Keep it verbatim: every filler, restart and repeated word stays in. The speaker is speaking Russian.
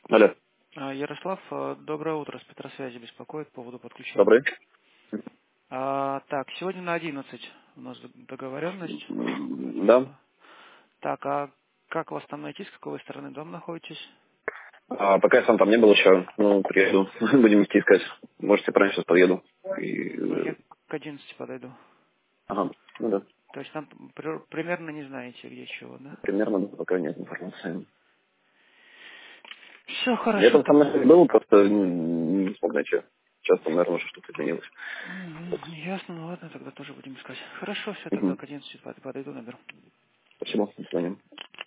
Алло, А, Ярослав, э, доброе утро, с Петросвязи беспокоит по поводу подключения. добрый. А, так, сегодня на одиннадцать у нас договоренность. М, Да. Так, а как вас там найти, с какой вы стороны дома находитесь? А, пока я сам там не был еще, ну, приеду. Будем идти искать. Можете пораньше сейчас подъеду. И, Ну, э, я к одиннадцати подойду. ага, ну да. То есть там при- примерно не знаете, где чего, да? Примерно, да, пока нет информации. Все Я хорошо там сам тогда. наверное, был, просто м, не смог найти. Сейчас там, наверное, уже что-то изменилось. Мгм, ясно, ну ладно, тогда тоже будем искать. Хорошо, все, тогда Мгм. к одиннадцати под- подойду, наберу. Спасибо, до свидания.